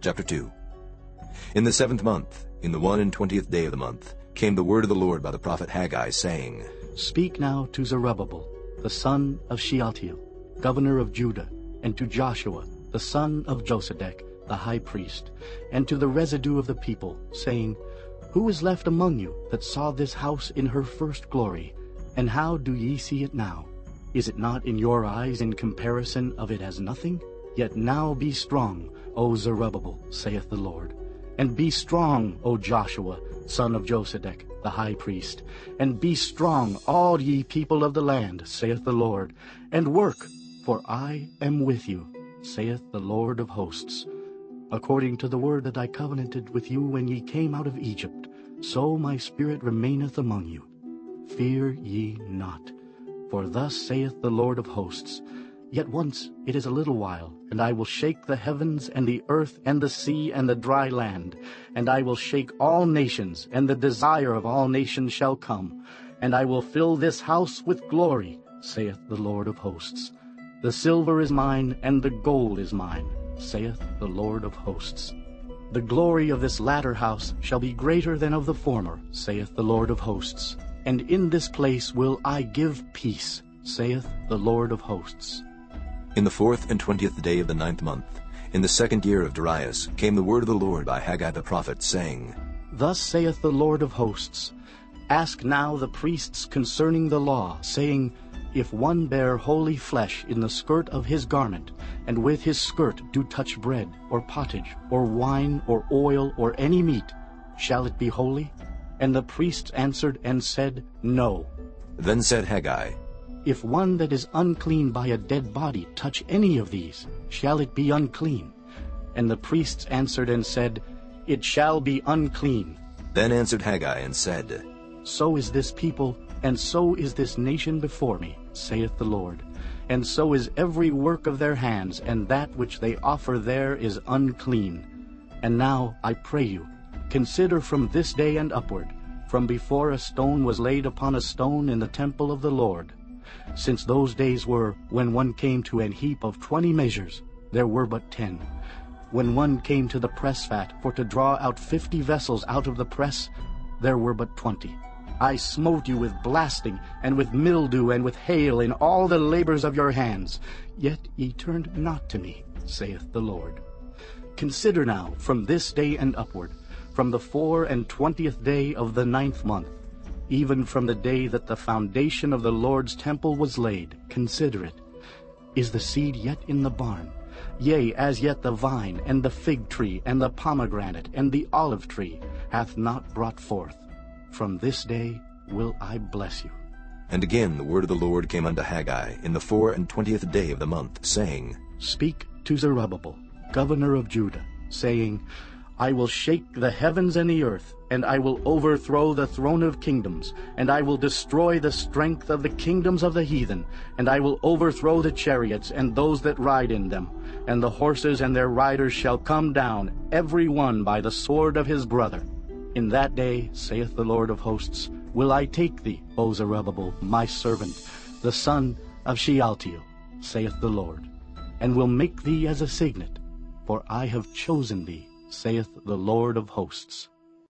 Chapter 2. In the 7th month, in the 21st day of the month, came the word of the Lord by the prophet Haggai, saying, Speak now to Zerubbabel, the son of Shealtiel, governor of Judah, and to Joshua, the son of Josedech, the high priest, and to the residue of the people, saying, Who is left among you that saw this house in her first glory? And how do ye see it now? Is it not in your eyes in comparison of it as nothing? Yet now be strong, O Zerubbabel, saith the Lord. And be strong, O Joshua, son of Josedech, the high priest. And be strong, all ye people of the land, saith the Lord. And work, for I am with you, saith the Lord of hosts. According to the word that I covenanted with you when ye came out of Egypt, so my spirit remaineth among you. Fear ye not. For thus saith the Lord of hosts, Yet once it is a little while, and I will shake the heavens and the earth and the sea and the dry land, and I will shake all nations, and the desire of all nations shall come, and I will fill this house with glory, saith the Lord of hosts. The silver is mine, and the gold is mine, saith the Lord of hosts. The glory of this latter house shall be greater than of the former, saith the Lord of hosts. And in this place will I give peace, saith the Lord of hosts. In the 24th day of the 9th month, in the 2nd year of Darius, came the word of the Lord by Haggai the prophet, saying, Thus saith the Lord of hosts, Ask now the priests concerning the law, saying, If one bear holy flesh in the skirt of his garment, and with his skirt do touch bread, or pottage, or wine, or oil, or any meat, shall it be holy? And the priests answered and said, No. Then said Haggai, If one that is unclean by a dead body touch any of these, shall it be unclean? And the priests answered and said, It shall be unclean. Then answered Haggai and said, So is this people, and so is this nation before me, saith the Lord. And so is every work of their hands, and that which they offer there is unclean. And now, I pray you, consider from this day and upward, from before a stone was laid upon a stone in the temple of the Lord. Since those days were, when one came to an heap of 20 measures, there were but 10. When one came to the press vat for to draw out 50 vessels out of the press, there were but 20. I smote you with blasting, and with mildew, and with hail in all the labors of your hands. Yet ye turned not to me, saith the Lord. Consider now from this day and upward, from the 24th day of the 9th month, even from the day that the foundation of the Lord's temple was laid, consider it. Is the seed yet in the barn? Yea, as yet the vine, and the fig tree, and the pomegranate, and the olive tree hath not brought forth. From this day will I bless you. And again the word of the Lord came unto Haggai in the 24th day of the month, saying, Speak to Zerubbabel, governor of Judah, saying, I will shake the heavens and the earth, and I will overthrow the throne of kingdoms, and I will destroy the strength of the kingdoms of the heathen, and I will overthrow the chariots and those that ride in them, and the horses and their riders shall come down, every one by the sword of his brother. In that day, saith the Lord of hosts, will I take thee, O Zerubbabel, my servant, the son of Shealtiel, saith the Lord, and will make thee as a signet, for I have chosen thee, saith the Lord of hosts.